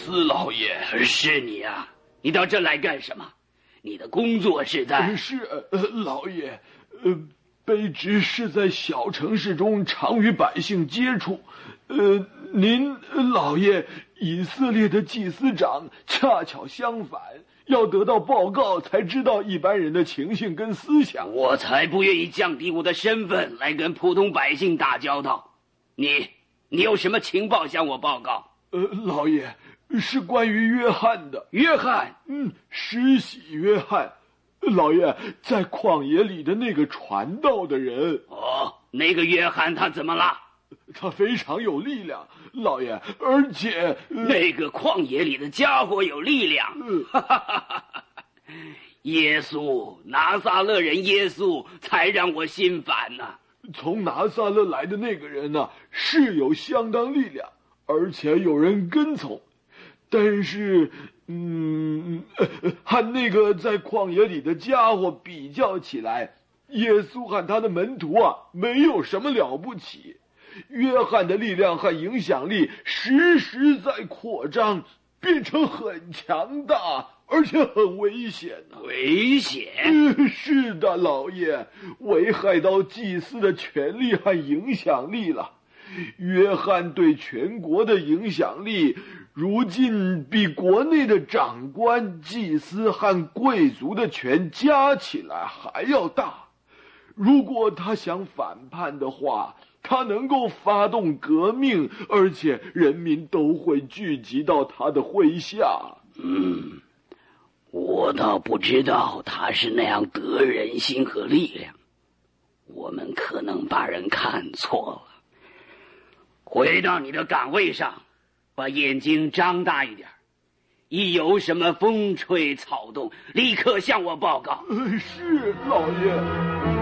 斯老爷。 是你啊，你到这来干什么？你的工作是在…… 是老爷，卑职是在小城市中常与百姓接触。您老爷，以色列的祭司长恰巧相反，要得到报告才知道一般人的情形跟思想。 我才不愿意降低我的身份来跟普通百姓打交道。你有什么情报向我报告？ 老爷，是关于约翰的。 约翰？ 施洗约翰。老爷，在旷野里的那个传道的人。 哦，那个约翰他怎么了？ 他非常有力量，老爷，而且那个旷野里的家伙有力量。耶稣，拿撒勒人耶稣才让我心烦呢。 从拿撒勒来的那个人呢，是有相当力量，而且有人跟从，但是和那个在旷野里的家伙比较起来，耶稣和他的门徒啊，没有什么了不起。约翰的力量和影响力时时在扩张，变成很强大，而且很危险呢。 危险？ 是的，老爷，危害到祭司的权力和影响力了。约翰对全国的影响力，如今比国内的长官、祭司和贵族的权加起来还要大。如果他想反叛的话，他能够发动革命，而且人民都会聚集到他的麾下。 我倒不知道他是那样得人心和力量，我们可能把人看错了。回到你的岗位上，把眼睛张大一点，一有什么风吹草动，立刻向我报告。 是，老爷。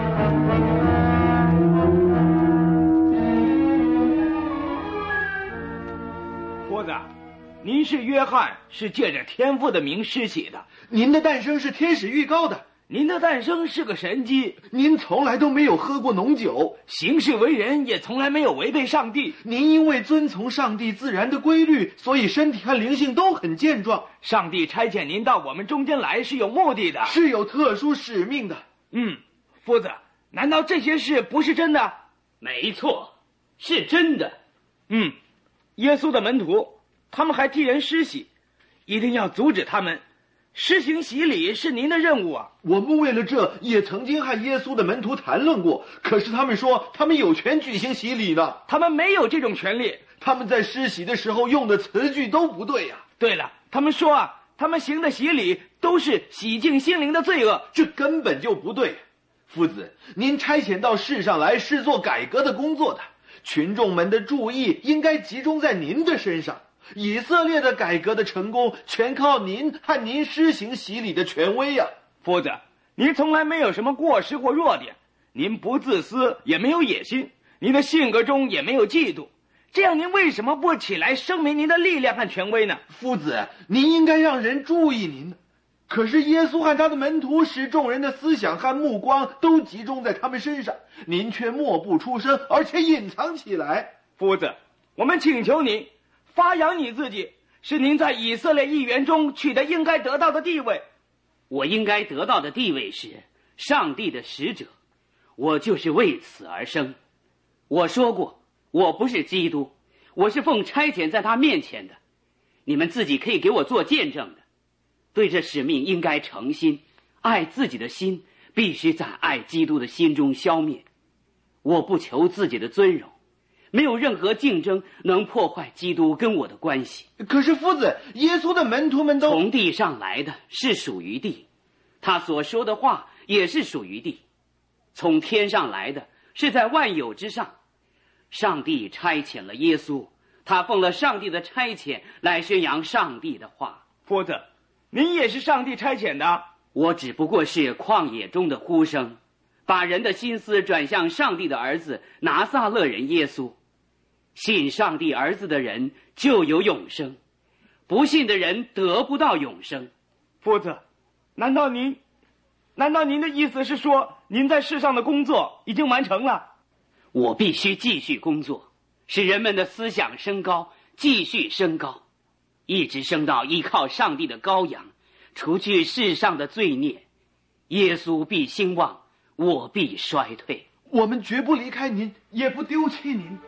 夫子，您是约翰，是借着天父的名施洗的。 您的诞生是天使预告的。 您的诞生是个神迹。 您从来都没有喝过浓酒， 行事为人也从来没有违背上帝。 您因为遵从上帝自然的规律，所以身体和灵性都很健壮。 上帝差遣您到我们中间来是有目的的， 是有特殊使命的。 夫子，难道这些事不是真的？ 没错，是真的。 耶稣的门徒，他们还替人施洗，一定要阻止他们。施行洗礼是您的任务啊！ 我们为了这也曾经和耶稣的门徒谈论过，可是他们说他们有权举行洗礼呢。 他们没有这种权利。 他们在施洗的时候用的词句都不对呀。 对了，他们说啊，他们行的洗礼都是洗净心灵的罪恶， 这根本就不对。夫子，您差遣到世上来是做改革的工作的，群众们的注意应该集中在您的身上。以色列的改革的成功全靠您和您施行洗礼的权威呀。 夫子，您从来没有什么过失或弱点，您不自私也没有野心，您的性格中也没有嫉妒，这样您为什么不起来声明您的力量和权威呢？ 夫子，您应该让人注意您的，可是耶稣和他的门徒使众人的思想和目光都集中在他们身上，您却默不出声，而且隐藏起来。 夫子，我们请求您发扬你自己，是您在以色列议员中取得应该得到的地位。 我应该得到的地位是上帝的使者，我就是为此而生。我说过，我不是基督，我是奉差遣在他面前的，你们自己可以给我做见证的。对这使命应该诚心，爱自己的心必须在爱基督的心中消灭。我不求自己的尊荣，没有任何竞争能破坏基督跟我的关系。 可是夫子，耶稣的门徒们都从地上来的是属于地，他所说的话也是属于地。从天上来的是在万有之上。上帝差遣了耶稣，他奉了上帝的差遣来宣扬上帝的话。 夫子，您也是上帝差遣的。 我只不过是旷野中的呼声，把人的心思转向上帝的儿子拿撒勒人耶稣。信上帝儿子的人就有永生，不信的人得不到永生。 夫子，难道您的意思是说，您在世上的工作已经完成了？ 我必须继续工作，使人们的思想升高，继续升高。 一直升到依靠上帝的羔羊，除去世上的罪孽。耶稣必兴旺，我必衰退。 我们绝不离开您，也不丢弃您。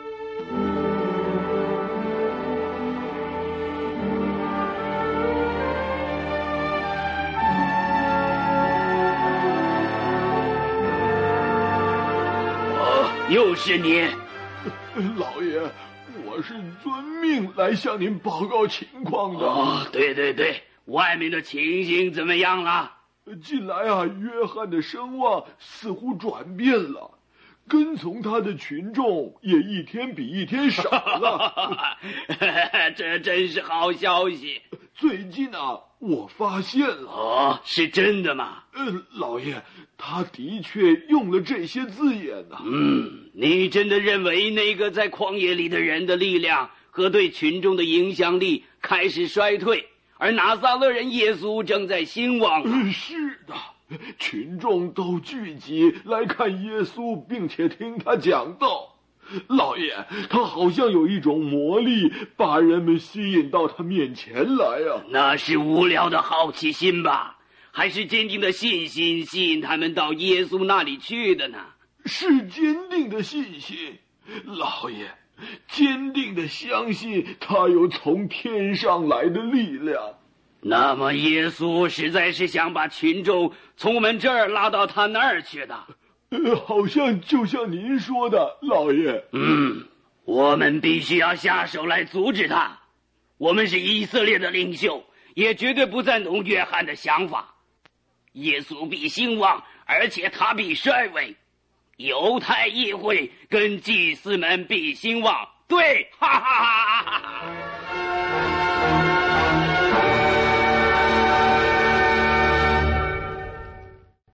又是你， 老爷，我是遵命来向您报告情况的。 哦，对，外面的情形怎么样了？ 近来啊，约翰的声望似乎转变了，跟从他的群众也一天比一天少了。 这真是好消息。 最近啊，我发现了。 哦，是真的吗？ 老爷，他的确用了这些字眼呐。 你真的认为那个在旷野里的人的力量和对群众的影响力开始衰退，而拿撒勒人耶稣正在兴旺吗？ 是的，群众都聚集来看耶稣，并且听他讲道。老爷，他好像有一种魔力，把人们吸引到他面前来啊。 那是无聊的好奇心吧？还是坚定的信心吸引他们到耶稣那里去的呢？ 是坚定的信心，老爷，坚定的相信他有从天上来的力量。 那么耶稣实在是想把群众从我们这儿拉到他那儿去的。 好像就像您说的，老爷。 我们必须要下手来阻止他。我们是以色列的领袖，也绝对不赞同约翰的想法。耶稣必兴旺，而且他必衰微。犹太议会跟祭司们必兴旺。对，哈哈哈哈哈。